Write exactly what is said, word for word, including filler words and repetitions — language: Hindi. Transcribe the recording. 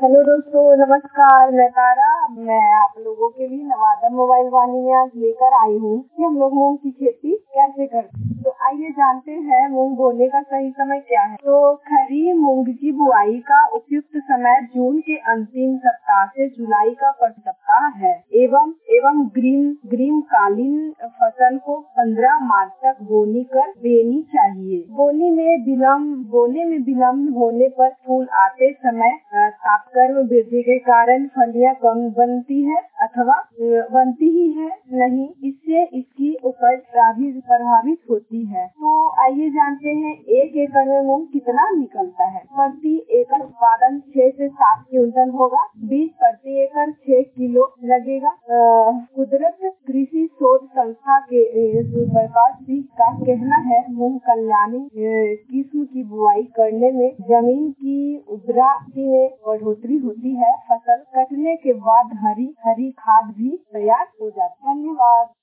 हेलो दोस्तों, नमस्कार। मैं तारा। मैं आप लोगों के लिए नवादा मोबाइल वाणी में आज लेकर आई हूँ कि हम लोग मूंग की खेती कैसे करते हैं। तो आइए जानते हैं मूंग बोने का सही समय क्या है। तो खरी मूंग की बुआई का उपयुक्त समय जून के अंतिम सप्ताह से जुलाई का प्रथम सप्ताह है एवं एवं ग्रीम ग्रीमकालीन फसल को पंद्रह मार्च तक बोनी कर देनी चाहिए। बोनी में विलम्ब बोने में विलम्ब होने पर फूल आते समय तापक्रम वृद्धि के कारण फलियां कम बनती है अथवा बनती ही है नहीं, इससे इसकी उपज प्रभावित होती है। तो आइए जानते हैं एक एकड़ में मूंग कितना निकलता है। प्रति एकड़ उत्पादन छह से सात क्विंटल होगा। बीज प्रति एकड़ छह किलो लगेगा। कुदरत कृषि शोध संस्था के प्रकाश जी का कहना है मूंग कल्याणी किस्म की बुआई करने में जमीन की उर्वरता में बढ़ोतरी होती है। फसल कटने के बाद हरी हरी खाद भी तैयार हो जाती है। धन्यवाद।